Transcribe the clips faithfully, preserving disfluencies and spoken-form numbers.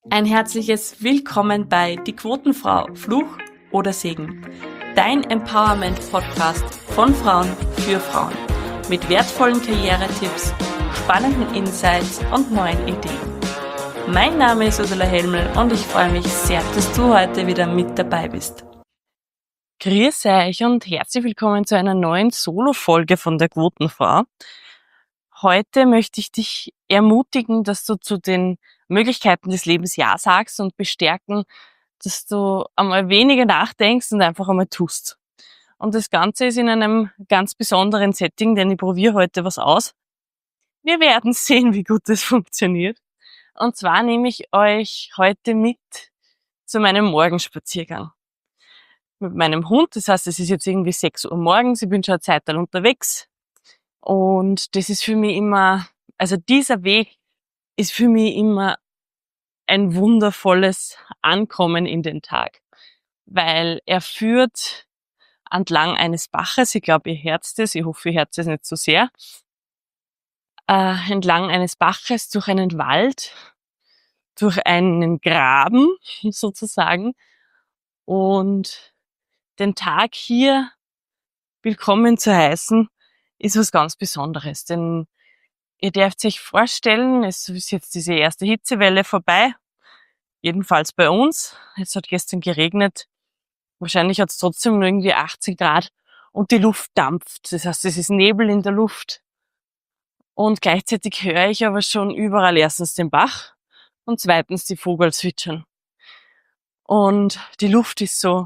Ein herzliches Willkommen bei Die Quotenfrau, Fluch oder Segen. Dein Empowerment-Podcast von Frauen für Frauen. Mit wertvollen Karrieretipps, spannenden Insights und neuen Ideen. Mein Name ist Ursula Helmel und ich freue mich sehr, dass du heute wieder mit dabei bist. Grüß euch und herzlich willkommen zu einer neuen Solo-Folge von der Quotenfrau. Heute möchte ich dich ermutigen, dass du zu den Möglichkeiten des Lebens Ja sagst und bestärken, dass du einmal weniger nachdenkst und einfach einmal tust. Und das Ganze ist in einem ganz besonderen Setting, denn ich probiere heute was aus. Wir werden sehen, wie gut das funktioniert. Und zwar nehme ich euch heute mit zu meinem Morgenspaziergang mit meinem Hund. Das heißt, es ist jetzt irgendwie sechs Uhr morgens, ich bin schon eine Zeit lang unterwegs. Und das ist für mich immer, also dieser Weg ist für mich immer ein wundervolles Ankommen in den Tag, weil er führt entlang eines Baches, ich glaube, ihr hört es, ich hoffe, ihr hört es nicht so sehr, äh, entlang eines Baches durch einen Wald, durch einen Graben sozusagen und den Tag hier willkommen zu heißen, ist was ganz Besonderes, denn ihr dürft euch vorstellen, es ist jetzt diese erste Hitzewelle vorbei, jedenfalls bei uns. Es hat gestern geregnet, wahrscheinlich hat es trotzdem nur irgendwie achtzehn Grad und die Luft dampft. Das heißt, es ist Nebel in der Luft und gleichzeitig höre ich aber schon überall erstens den Bach und zweitens die Vögel zwitschern. Und die Luft ist so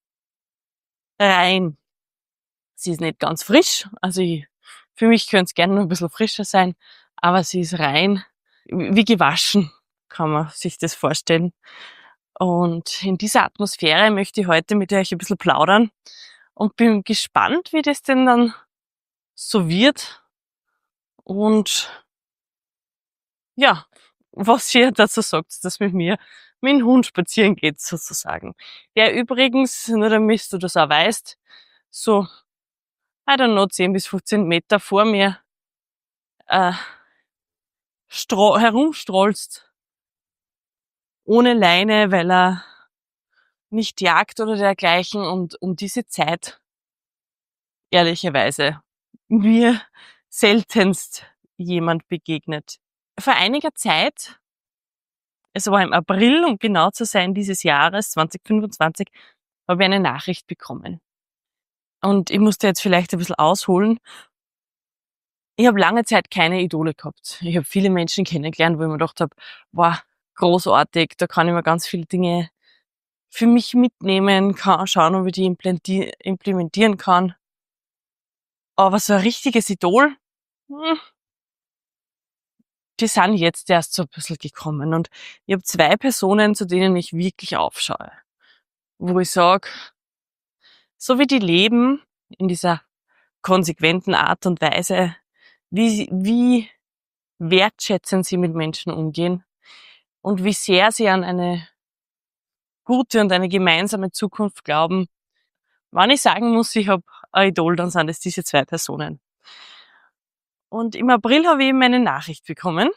rein. Sie ist nicht ganz frisch, also ich, für mich könnte es gerne noch ein bisschen frischer sein, aber sie ist rein, wie gewaschen, kann man sich das vorstellen. Und in dieser Atmosphäre möchte ich heute mit euch ein bisschen plaudern und bin gespannt, wie das denn dann so wird und ja, was ihr dazu sagt, dass mit mir mit dem Hund spazieren geht sozusagen. Der übrigens, nur damit du das auch weißt, so, I don't know, zehn bis fünfzehn Meter vor mir äh, stra- herumstrolzt, ohne Leine, weil er nicht jagt oder dergleichen und um diese Zeit ehrlicherweise mir seltenst jemand begegnet. Vor einiger Zeit, es war im April, um genau zu sein, dieses Jahres zwanzig fünfundzwanzig, habe ich eine Nachricht bekommen. Und ich musste jetzt vielleicht ein bisschen ausholen. Ich habe lange Zeit keine Idole gehabt. Ich habe viele Menschen kennengelernt, wo ich mir gedacht habe, wow, großartig, da kann ich mir ganz viele Dinge für mich mitnehmen, kann schauen, ob ich die implementieren kann. Aber so ein richtiges Idol, hm, die sind jetzt erst so ein bisschen gekommen. Und ich habe zwei Personen, zu denen ich wirklich aufschaue. Wo ich sage, so wie die leben, in dieser konsequenten Art und Weise, wie, wie wertschätzend sie mit Menschen umgehen und wie sehr sie an eine gute und eine gemeinsame Zukunft glauben. Wenn ich sagen muss, ich habe ein Idol, dann sind es diese zwei Personen. Und im April habe ich eben eine Nachricht bekommen.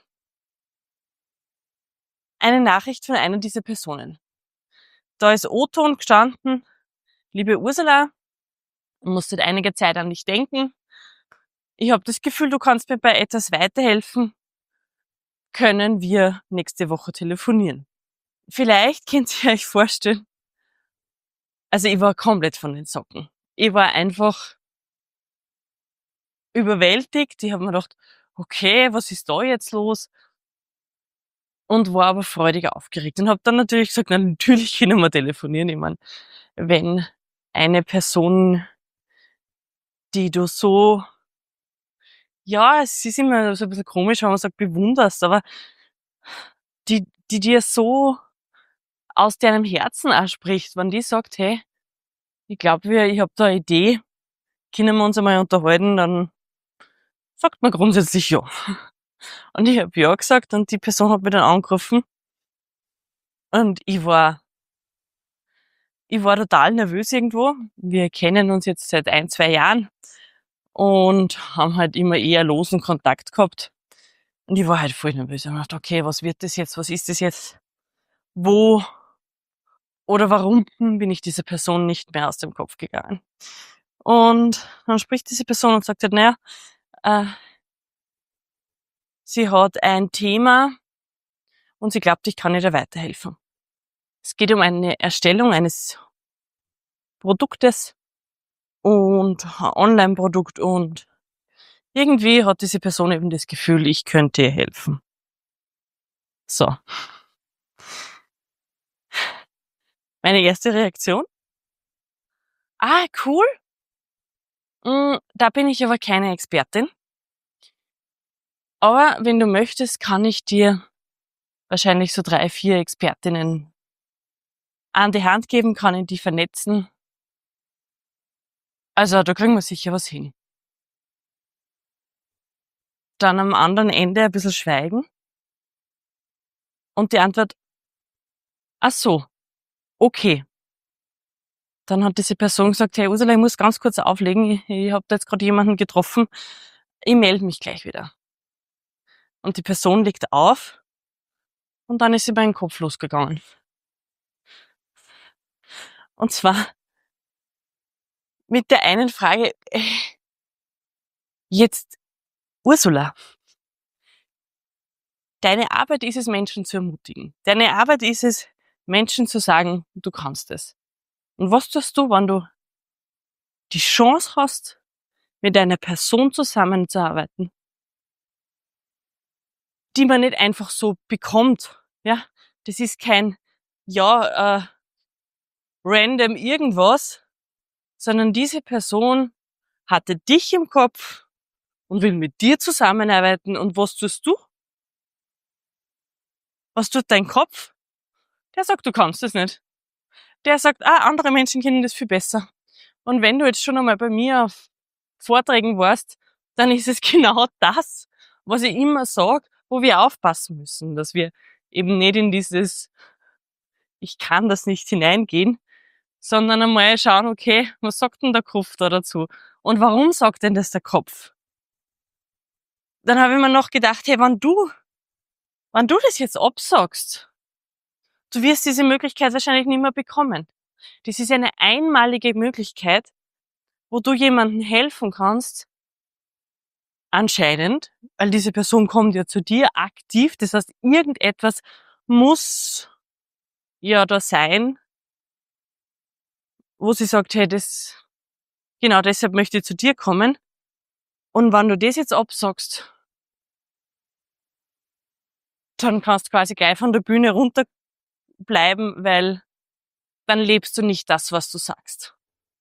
Eine Nachricht von einer dieser Personen. Da ist O-Ton gestanden, liebe Ursula, ich musste einige Zeit an dich denken. Ich habe das Gefühl, du kannst mir bei etwas weiterhelfen. Können wir nächste Woche telefonieren? Vielleicht könnt ihr euch vorstellen, also ich war komplett von den Socken. Ich war einfach überwältigt. Ich habe mir gedacht, okay, was ist da jetzt los? Und war aber freudig aufgeregt und habe dann natürlich gesagt, na, natürlich können wir telefonieren. Ich meine, wenn eine Person, die du so, ja, es ist immer so ein bisschen komisch, wenn man sagt, bewunderst, aber die, die dir so aus deinem Herzen auch spricht, wenn die sagt, hey, ich glaube, ich habe da eine Idee, können wir uns einmal unterhalten, dann sagt man grundsätzlich ja. Und ich habe ja gesagt und die Person hat mich dann angerufen und ich war, ich war total nervös irgendwo. Wir kennen uns jetzt seit ein, zwei Jahren und haben halt immer eher losen Kontakt gehabt. Und ich war halt voll nervös. Ich hab mir gedacht, okay, was wird das jetzt? Was ist das jetzt? wo oder warum bin ich dieser Person nicht mehr aus dem Kopf gegangen. Und dann spricht diese Person und sagt halt, naja, äh, sie hat ein Thema und sie glaubt, ich kann ihr da weiterhelfen. Es geht um eine Erstellung eines Produktes und ein Online-Produkt und irgendwie hat diese Person eben das Gefühl, ich könnte ihr helfen. So. Meine erste Reaktion? Ah, cool. Mm, da bin ich aber keine Expertin. Aber wenn du möchtest, kann ich dir wahrscheinlich so drei, vier Expertinnen an die Hand geben, kann ich die vernetzen. Also da kriegen wir sicher was hin. Dann am anderen Ende ein bisschen schweigen. Und die Antwort, ach so, okay. Dann hat diese Person gesagt, hey Ursula, ich muss ganz kurz auflegen, ich, ich habe da jetzt gerade jemanden getroffen, ich melde mich gleich wieder. Und die Person legt auf und dann ist sie bei meinen Kopf losgegangen. Und zwar mit der einen Frage, äh, jetzt Ursula, deine Arbeit ist es, Menschen zu ermutigen. Deine Arbeit ist es, Menschen zu sagen, du kannst es. Und was tust du, wenn du die Chance hast, mit einer Person zusammenzuarbeiten, die man nicht einfach so bekommt? Ja, das ist kein, ja, äh, random irgendwas, sondern diese Person hatte dich im Kopf und will mit dir zusammenarbeiten. Und was tust du? Was tut dein Kopf? Der sagt, du kannst es nicht. Der sagt, ah, andere Menschen kennen das viel besser. Und wenn du jetzt schon einmal bei mir auf Vorträgen warst, dann ist es genau das, was ich immer sage, wo wir aufpassen müssen, dass wir eben nicht in dieses ich kann das nicht hineingehen, sondern einmal schauen, okay, was sagt denn der Kopf da dazu? Und warum sagt denn das der Kopf? Dann habe ich mir noch gedacht, hey, wenn du, wenn du das jetzt absagst, du wirst diese Möglichkeit wahrscheinlich nicht mehr bekommen. Das ist eine einmalige Möglichkeit, wo du jemandem helfen kannst, anscheinend, weil diese Person kommt ja zu dir aktiv, das heißt, irgendetwas muss ja da sein, wo sie sagt, hey, das, genau deshalb möchte ich zu dir kommen. Und wenn du das jetzt absagst, dann kannst du quasi gleich von der Bühne runterbleiben, weil dann lebst du nicht das, was du sagst.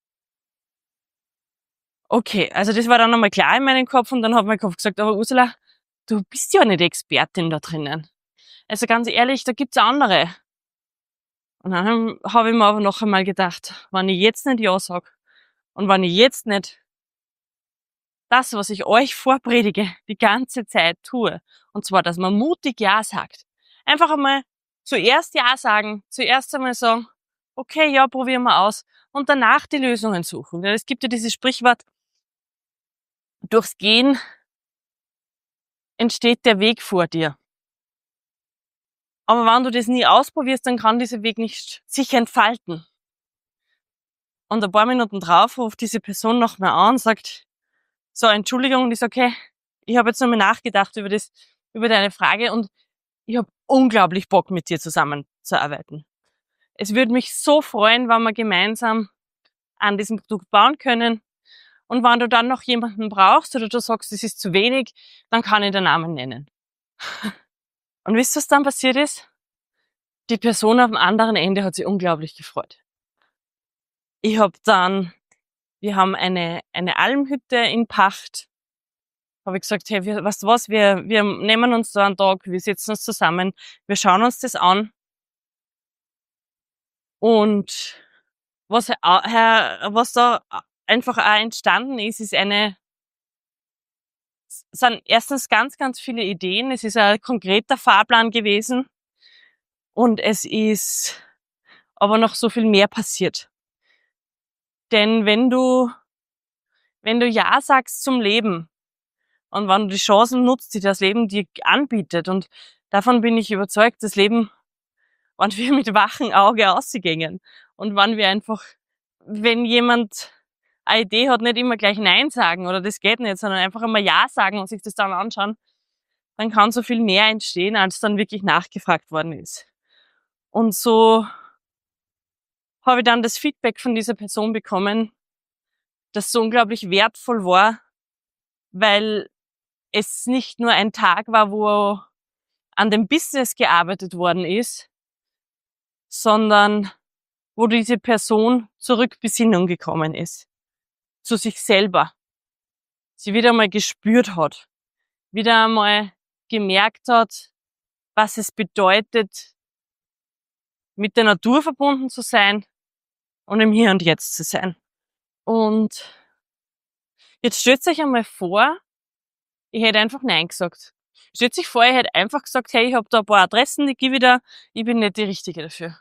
Okay, also das war dann einmal klar in meinem Kopf und dann hat mein Kopf gesagt, aber Ursula, du bist ja nicht Expertin da drinnen. Also ganz ehrlich, da gibt's andere. Und dann habe ich mir aber noch einmal gedacht, wenn ich jetzt nicht Ja sag und wenn ich jetzt nicht das, was ich euch vorpredige, die ganze Zeit tue, und zwar, dass man mutig Ja sagt, einfach einmal zuerst Ja sagen, zuerst einmal sagen, okay, ja, probieren wir aus und danach die Lösungen suchen. Weil es gibt ja dieses Sprichwort, durchs Gehen entsteht der Weg vor dir. Aber wenn du das nie ausprobierst, dann kann dieser Weg nicht sich entfalten. Und ein paar Minuten drauf ruft diese Person noch mal an und sagt, so, Entschuldigung, und ich sage, okay, ich habe jetzt nochmal nachgedacht über das, über deine Frage und ich habe unglaublich Bock, mit dir zusammenzuarbeiten. Es würde mich so freuen, wenn wir gemeinsam an diesem Produkt bauen können. Und wenn du dann noch jemanden brauchst oder du sagst, es ist zu wenig, dann kann ich den Namen nennen. Und wisst ihr, was dann passiert ist? Die Person am anderen Ende hat sich unglaublich gefreut. Ich habe dann, wir haben eine, eine Almhütte in Pacht. Habe ich gesagt, hey, wir, weißt du was, wir, wir nehmen uns da einen Tag, wir setzen uns zusammen, wir schauen uns das an. Und was, was da einfach auch entstanden ist, ist eine, sind erstens ganz, ganz viele Ideen. Es ist ein konkreter Fahrplan gewesen. Und es ist aber noch so viel mehr passiert. Denn wenn du, wenn du Ja sagst zum Leben und wenn du die Chancen nutzt, die das Leben dir anbietet, und davon bin ich überzeugt, das Leben wenn wir mit wachem Auge rausgehen und wenn wir einfach, wenn jemand eine Idee hat, nicht immer gleich Nein sagen oder das geht nicht, sondern einfach einmal Ja sagen und sich das dann anschauen, dann kann so viel mehr entstehen, als dann wirklich nachgefragt worden ist. Und so habe ich dann das Feedback von dieser Person bekommen, das so unglaublich wertvoll war, weil es nicht nur ein Tag war, wo an dem Business gearbeitet worden ist, sondern wo diese Person zurück Besinnung gekommen ist, zu sich selber, sie wieder einmal gespürt hat, wieder einmal gemerkt hat, was es bedeutet, mit der Natur verbunden zu sein und im Hier und Jetzt zu sein. Und jetzt stellt euch einmal vor, ich hätte einfach Nein gesagt. Stellt sich vor, ich hätte einfach gesagt, hey, ich habe da ein paar Adressen, die gebe ich da, ich bin nicht die Richtige dafür.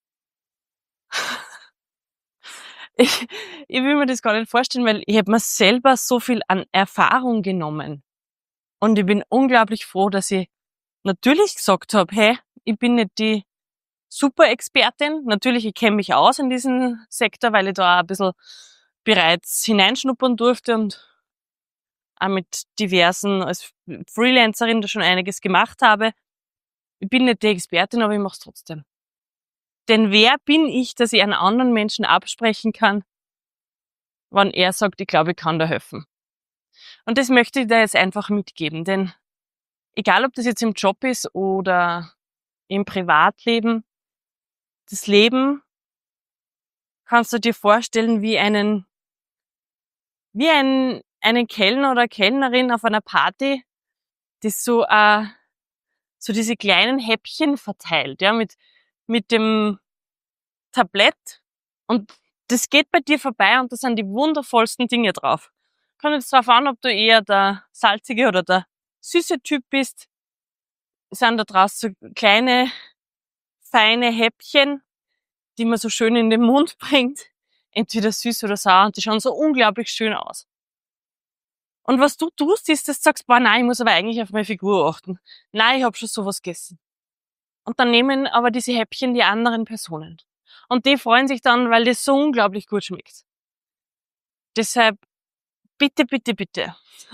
Ich, ich will mir das gar nicht vorstellen, weil ich habe mir selber so viel an Erfahrung genommen. Und ich bin unglaublich froh, dass ich natürlich gesagt habe, hey, ich bin nicht die Super-Expertin. Natürlich, ich kenne mich aus in diesem Sektor, weil ich da auch ein bisschen bereits hineinschnuppern durfte und auch mit diversen, als Freelancerin da schon einiges gemacht habe. Ich bin nicht die Expertin, aber ich mache es trotzdem. Denn wer bin ich, dass ich einen anderen Menschen absprechen kann, wenn er sagt, ich glaube, ich kann da helfen? Und das möchte ich da jetzt einfach mitgeben, denn egal, ob das jetzt im Job ist oder im Privatleben, das Leben kannst du dir vorstellen wie einen, wie ein, einen Kellner oder Kellnerin auf einer Party, das so, äh, so diese kleinen Häppchen verteilt, ja, mit, mit dem Tablett, und das geht bei dir vorbei und da sind die wundervollsten Dinge drauf. Kommt jetzt darauf an, ob du eher der salzige oder der süße Typ bist. Es sind da draußen so kleine, feine Häppchen, die man so schön in den Mund bringt. Entweder süß oder sauer, und die schauen so unglaublich schön aus. Und was du tust, ist, dass du sagst, boah, nein, ich muss aber eigentlich auf meine Figur achten. Nein, ich habe schon sowas gegessen. Und dann nehmen aber diese Häppchen die anderen Personen. Und die freuen sich dann, weil das so unglaublich gut schmeckt. Deshalb, bitte, bitte, bitte.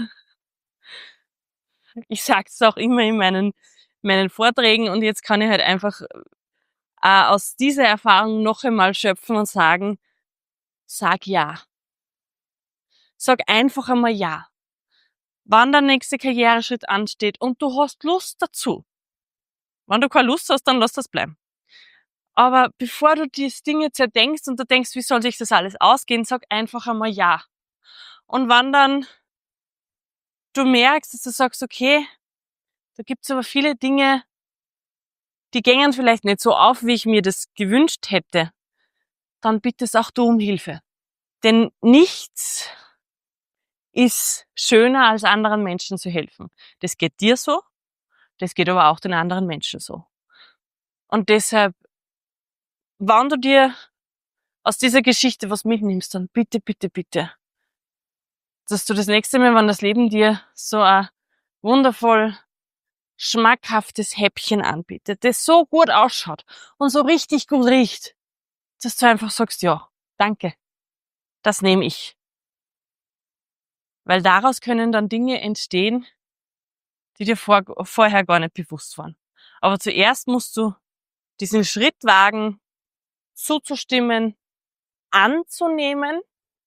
Ich sage es auch immer in meinen, meinen Vorträgen, und jetzt kann ich halt einfach äh, aus dieser Erfahrung noch einmal schöpfen und sagen, sag ja. Sag einfach einmal ja. Wann der nächste Karriereschritt ansteht und du hast Lust dazu. Wenn du keine Lust hast, dann lass das bleiben. Aber bevor du die Dinge zerdenkst und du denkst, wie soll sich das alles ausgehen, sag einfach einmal ja. Und wenn dann du merkst, dass du sagst, okay, da gibt's aber viele Dinge, die gängen vielleicht nicht so auf, wie ich mir das gewünscht hätte, dann bittest auch du um Hilfe. Denn nichts ist schöner, als anderen Menschen zu helfen. Das geht dir so, das geht aber auch den anderen Menschen so. Und deshalb, wenn du dir aus dieser Geschichte was mitnimmst, dann bitte, bitte, bitte, dass du das nächste Mal, wenn das Leben dir so ein wundervoll schmackhaftes Häppchen anbietet, das so gut ausschaut und so richtig gut riecht, dass du einfach sagst, ja, danke, das nehme ich. Weil daraus können dann Dinge entstehen, die dir vor, vorher gar nicht bewusst waren. Aber zuerst musst du diesen Schritt wagen, zuzustimmen, anzunehmen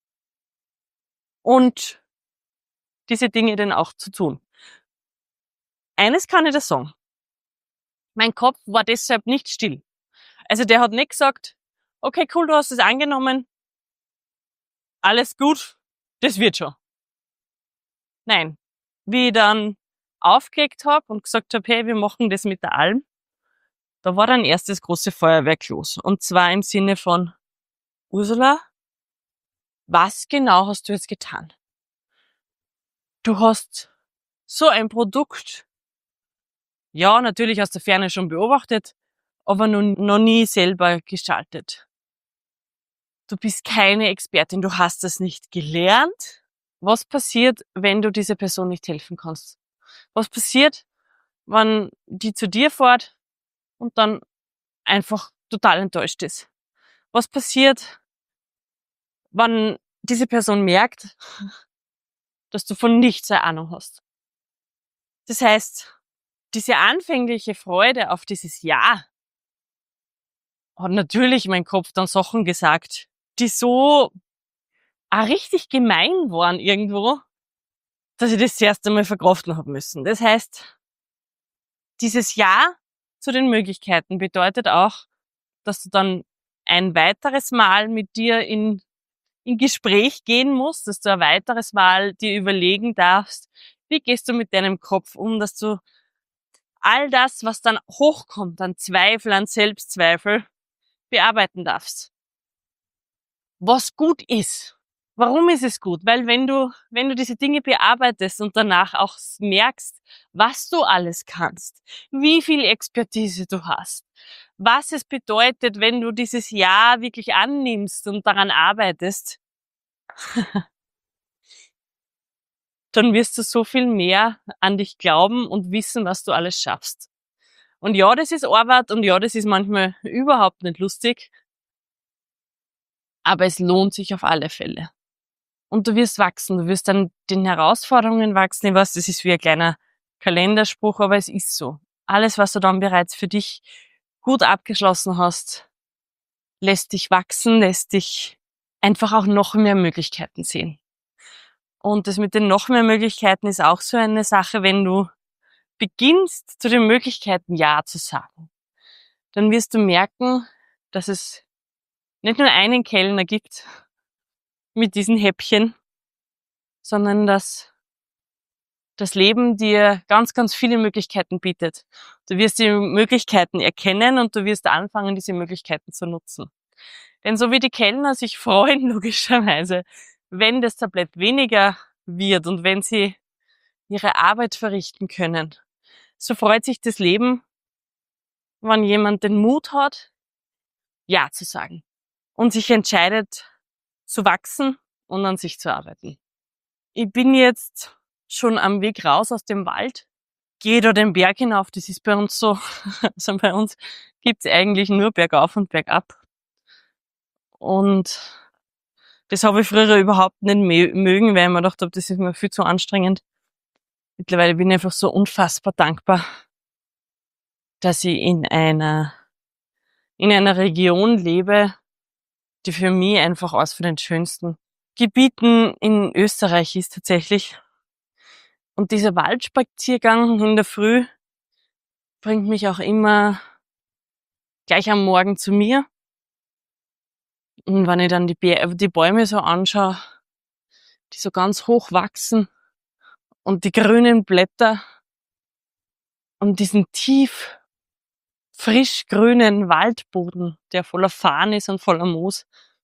und diese Dinge dann auch zu tun. Eines kann ich dir sagen. Mein Kopf war deshalb nicht still. Also der hat nicht gesagt, okay, cool, du hast es angenommen, alles gut, das wird schon. Nein. Wie ich dann aufgelegt habe und gesagt habe, hey, wir machen das mit der Alm, da war dann erst das große Feuerwerk los. Und zwar im Sinne von, Ursula, was genau hast du jetzt getan? Du hast so ein Produkt, ja, natürlich aus der Ferne schon beobachtet, aber noch, noch nie selber gestaltet. Du bist keine Expertin, du hast das nicht gelernt. Was passiert, wenn du dieser Person nicht helfen kannst? Was passiert, wenn die zu dir fährt und dann einfach total enttäuscht ist. Was passiert, wenn diese Person merkt, dass du von nichts eine Ahnung hast? Das heißt, diese anfängliche Freude auf dieses Ja hat natürlich mein Kopf dann Sachen gesagt, die so auch richtig gemein waren irgendwo, dass ich das zuerst einmal verkraften habe müssen. Das heißt, dieses Ja zu den Möglichkeiten bedeutet auch, dass du dann ein weiteres Mal mit dir in, in Gespräch gehen musst, dass du ein weiteres Mal dir überlegen darfst, wie gehst du mit deinem Kopf um, dass du all das, was dann hochkommt an Zweifel, an Selbstzweifel, bearbeiten darfst. Was gut ist. Warum ist es gut? Weil wenn du, wenn du diese Dinge bearbeitest und danach auch merkst, was du alles kannst, wie viel Expertise du hast, was es bedeutet, wenn du dieses Ja wirklich annimmst und daran arbeitest, dann wirst du so viel mehr an dich glauben und wissen, was du alles schaffst. Und ja, das ist Arbeit und ja, das ist manchmal überhaupt nicht lustig, aber es lohnt sich auf alle Fälle. Und du wirst wachsen, du wirst an den Herausforderungen wachsen. Ich weiß, das ist wie ein kleiner Kalenderspruch, aber es ist so. Alles, was du dann bereits für dich gut abgeschlossen hast, lässt dich wachsen, lässt dich einfach auch noch mehr Möglichkeiten sehen. Und das mit den noch mehr Möglichkeiten ist auch so eine Sache, wenn du beginnst, zu den Möglichkeiten Ja zu sagen, dann wirst du merken, dass es nicht nur einen Kellner gibt mit diesen Häppchen, sondern dass das Leben dir ganz, ganz viele Möglichkeiten bietet. Du wirst die Möglichkeiten erkennen und du wirst anfangen, diese Möglichkeiten zu nutzen. Denn so wie die Kellner sich freuen, logischerweise, wenn das Tablett weniger wird und wenn sie ihre Arbeit verrichten können, so freut sich das Leben, wenn jemand den Mut hat, Ja zu sagen und sich entscheidet, zu wachsen und an sich zu arbeiten. Ich bin jetzt schon am Weg raus aus dem Wald, gehe da den Berg hinauf, das ist bei uns so, also bei uns gibt's eigentlich nur bergauf und bergab. Und das habe ich früher überhaupt nicht mögen, weil ich mir gedacht habe, das ist mir viel zu anstrengend. Mittlerweile bin ich einfach so unfassbar dankbar, dass ich in einer, in einer Region lebe, die für mich einfach eines von den schönsten Gebieten in Österreich ist tatsächlich. Und dieser Waldspaziergang in der Früh bringt mich auch immer gleich am Morgen zu mir. Und wenn ich dann die, Bä- die Bäume so anschaue, die so ganz hoch wachsen und die grünen Blätter und diesen tief frisch grünen Waldboden, der voller Farn ist und voller Moos,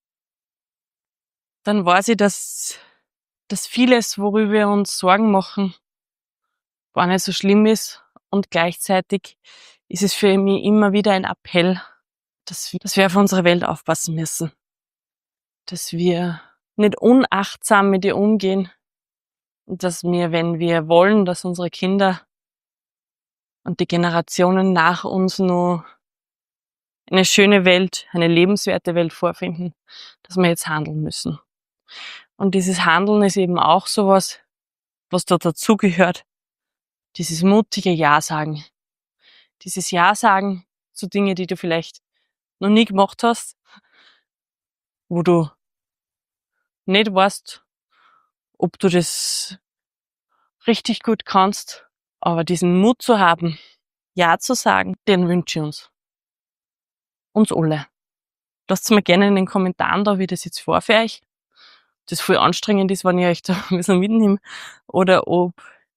dann weiß ich, dass, dass vieles, worüber wir uns Sorgen machen, gar nicht so schlimm ist. Und gleichzeitig ist es für mich immer wieder ein Appell, dass wir, dass wir auf unsere Welt aufpassen müssen. Dass wir nicht unachtsam mit ihr umgehen und dass wir, wenn wir wollen, dass unsere Kinder und die Generationen nach uns nur eine schöne Welt, eine lebenswerte Welt vorfinden, dass wir jetzt handeln müssen. Und dieses Handeln ist eben auch sowas, was da dazugehört. Dieses mutige Ja sagen. Dieses Ja sagen zu Dingen, die du vielleicht noch nie gemacht hast, wo du nicht weißt, ob du das richtig gut kannst, aber diesen Mut zu haben, Ja zu sagen, den wünsche ich uns. Uns alle. Lasst mir gerne in den Kommentaren da, wie das jetzt war für euch. Ob das voll anstrengend ist, wenn ich euch da ein bisschen mitnehme. Oder ob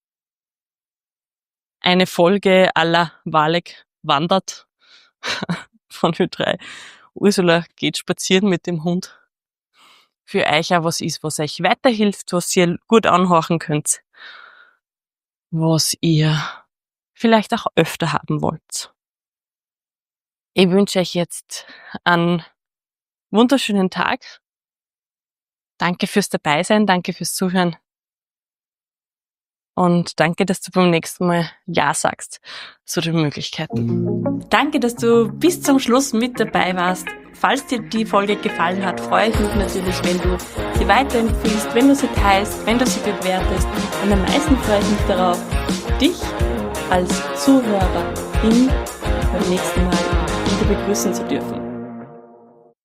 eine Folge à la Walek wandert von Ö drei. Ursula geht spazieren mit dem Hund. Für euch auch was ist, was euch weiterhilft, was ihr gut anhorchen könnt. Was ihr vielleicht auch öfter haben wollt. Ich wünsche euch jetzt einen wunderschönen Tag. Danke fürs Dabeisein, danke fürs Zuhören Und danke, dass du beim nächsten Mal Ja sagst zu den Möglichkeiten. Danke, dass du bis zum Schluss mit dabei warst. Falls dir die Folge gefallen hat, freue ich mich natürlich, wenn du sie weiterempfiehlst, wenn du sie teilst, wenn du sie bewertest. Und am meisten freue ich mich darauf, dich als Zuhörerin beim nächsten Mal wieder begrüßen zu dürfen.